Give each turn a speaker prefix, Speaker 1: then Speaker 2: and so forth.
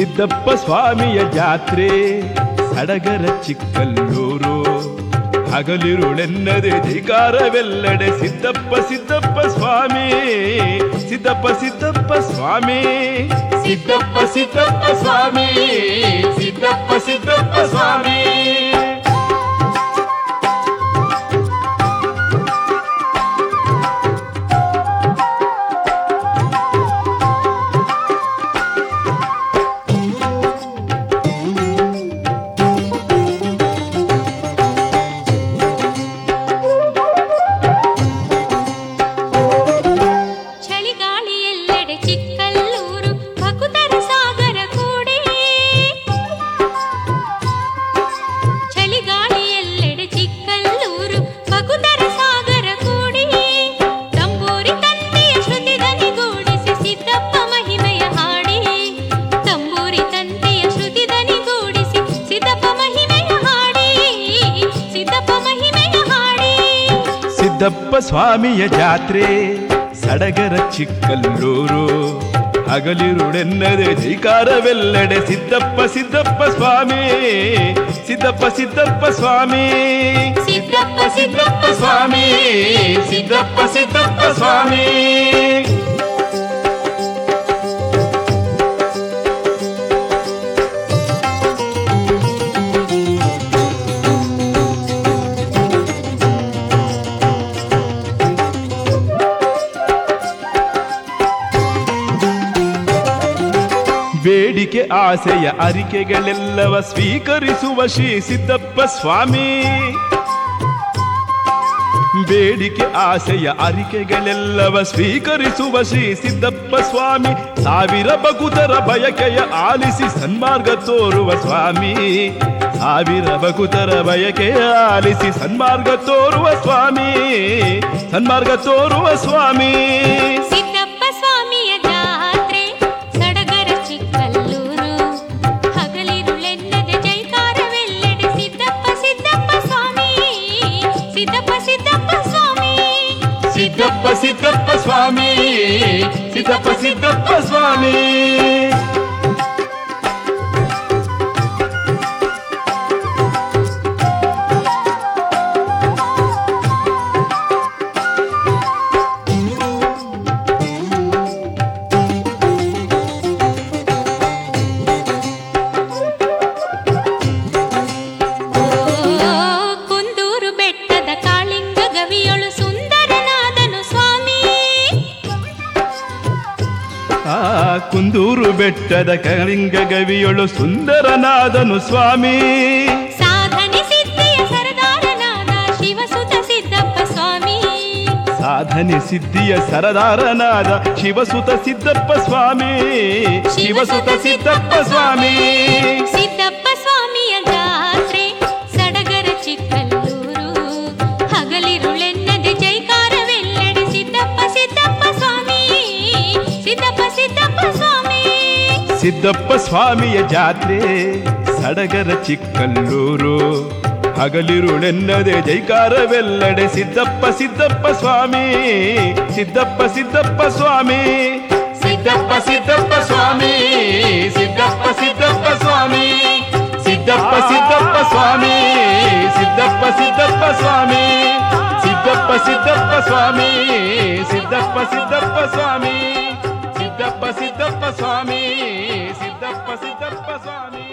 Speaker 1: ಸಿದ್ದಪ್ಪ ಸ್ವಾಮಿಯ ಜಾತ್ರೆ ಸಡಗರ ಚಿಕ್ಕಲ್ಲೂರು. ಹಗಲಿರುಳೆನ್ನದೆ ಧಿಕಾರವೆಲ್ಲಡೆ ಸಿದ್ದಪ್ಪ ಸಿದ್ದಪ್ಪ ಸ್ವಾಮಿ, ಸಿದ್ದಪ್ಪ ಸಿದ್ದಪ್ಪ ಸ್ವಾಮಿ, ಸಿದ್ದಪ್ಪ ಸಿದ್ದಪ್ಪ ಸ್ವಾಮಿ, ಸಿದ್ದಪ್ಪ ಸಿದ್ದಪ್ಪ ಸ್ವಾಮಿ. ಸಿದ್ದಪ್ಪ ಸ್ವಾಮಿಯ ಜಾತ್ರೆ ಸಡಗರ ಚಿಕ್ಕಲ್ಲೂರು. ಹಗಲಿರುಳೆನ್ನದೆ ಧಿಕಾರವೆಲ್ಲಡೆ ಸಿದ್ದಪ್ಪ ಸಿದ್ದಪ್ಪ ಸ್ವಾಮಿ, ಸಿದ್ದಪ್ಪ ಸಿದ್ದಪ್ಪ ಸ್ವಾಮಿ, ಸಿದ್ದಪ್ಪ ಸಿದ್ದಪ್ಪ ಸ್ವಾಮಿ, ಸಿದ್ದಪ್ಪ ಸಿದ್ದಪ್ಪ ಸ್ವಾಮಿ. ಬೇಡಿಕೆ ಆಸೆಯ ಅರಿಕೆಗಳೆಲ್ಲವ ಸ್ವೀಕರಿಸುವ ಶ್ರೀ ಸಿದ್ದಪ್ಪ ಸ್ವಾಮಿ. ಬೇಡಿಕೆ ಆಸೆಯ ಅರಿಕೆಗಳೆಲ್ಲವ ಸ್ವೀಕರಿಸುವ ಶ್ರೀ ಸಿದ್ದಪ್ಪ ಸ್ವಾಮಿ. ಸಾವಿರ ಭಕ್ತರ ಬಯಕೆಯ ಆಲಿಸಿ ಸನ್ಮಾರ್ಗ ತೋರುವ ಸ್ವಾಮಿ, ಸಾವಿರ ಭಕ್ತರ ಬಯಕೆಯ ಆಲಿಸಿ ಸನ್ಮಾರ್ಗ ತೋರುವ ಸ್ವಾಮಿ, ಸನ್ಮಾರ್ಗ ತೋರುವ ಸ್ವಾಮಿ.
Speaker 2: ಸಿದ್ದಪ್ಪ ಸ್ವಾಮಿಯ ಜಾತ್ರೆ ಸಡಗರ ಚಿಕ್ಕಲ್ಲೂರು. ಹಗಲಿರುಳೆನ್ನದೆ ಜೈಕಾರವೆಲ್ಲೆಡೆ ಸಿದ್ದಪ್ಪ ಸಿದ್ದಪ್ಪ ಸ್ವಾಮಿ, ಸಿದ್ದಪ್ಪ ಸಿದ್ದಪ್ಪ ಸ್ವಾಮಿ,
Speaker 1: ಸಿದ್ದಪ್ಪ ಸಿದ್ದಪ್ಪ ಸ್ವಾಮಿ, ಸಿದ್ದಪ್ಪ ಸಿದ್ದಪ್ಪ ಸ್ವಾಮಿ. ಕುಂದೂರು ಬೆಟ್ಟದ ಕಳಿಂಗ ಗವಿಯೊಳು ಸುಂದರನಾದನು ಸ್ವಾಮಿ.
Speaker 2: ಸಾಧನೆ ಸಿದ್ಧಿಯ ಸರದಾರನಾದ ಶಿವಸುತ ಸಿದ್ದಪ್ಪ ಸ್ವಾಮಿ,
Speaker 1: ಸಾಧನೆ ಸಿದ್ಧಿಯ ಸರದಾರನಾದ ಶಿವಸುತ ಸಿದ್ದಪ್ಪ ಸ್ವಾಮಿ, ಶಿವಸುತ ಸಿದ್ದಪ್ಪ ಸ್ವಾಮಿ.
Speaker 2: ಸಿದ್ದಪ್ಪ ಸ್ವಾಮಿಯ ಜಾತ್ರೆ ಸಡಗರ ಚಿಕ್ಕಲ್ಲೂರು. ಹಗಲಿರುಳೆನ್ನದೆ ಜೈಕಾರವೆಲ್ಲೆಡೆ ಸಿದ್ದಪ್ಪ ಸಿದ್ದಪ್ಪ ಸ್ವಾಮಿ, ಸಿದ್ದಪ್ಪ ಸಿದ್ದಪ್ಪ ಸ್ವಾಮಿ.
Speaker 1: ಸಿದ್ದಪ್ಪ ಸ್ವಾಮಿಯ ಜಾತ್ರೆ ಸಡಗರ ಚಿಕ್ಕಲ್ಲೂರು. ಹಗಲಿರುಳೆನ್ನದೆ ಜೈಕಾರವೆಲ್ಲಡೆ ಸಿದ್ದಪ್ಪ ಸಿದ್ದಪ್ಪ ಸ್ವಾಮಿ, ಸಿದ್ದಪ್ಪ ಸಿದ್ದಪ್ಪ ಸ್ವಾಮಿ, ಸಿದ್ದಪ್ಪ ಸಿದ್ದಪ್ಪ ಸ್ವಾಮಿ, ಸಿದ್ದಪ್ಪ ಸಿದ್ದಪ್ಪ ಸ್ವಾಮಿ, ಸಿದ್ದಪ್ಪ ಸಿದ್ದಪ್ಪ ಸ್ವಾಮಿ, ಸಿದ್ದಪ್ಪ ಸಿದ್ದಪ್ಪ ಸ್ವಾಮಿ, ಸಿದ್ದಪ್ಪ ಸಿದ್ದಪ್ಪ ಸ್ವಾಮಿ, ಸಿದ್ದಪ್ಪ ಸಿದ್ದಪ್ಪ ಸ್ವಾಮಿ, ಸಿದ್ದಪ್ಪ ಸಿದ್ದಪ್ಪ ಸ್ವಾಮಿ, ಸಿದ್ದಪ್ಪ ಸಿದ್ದಪ್ಪ ಸ್ವಾಮಿ.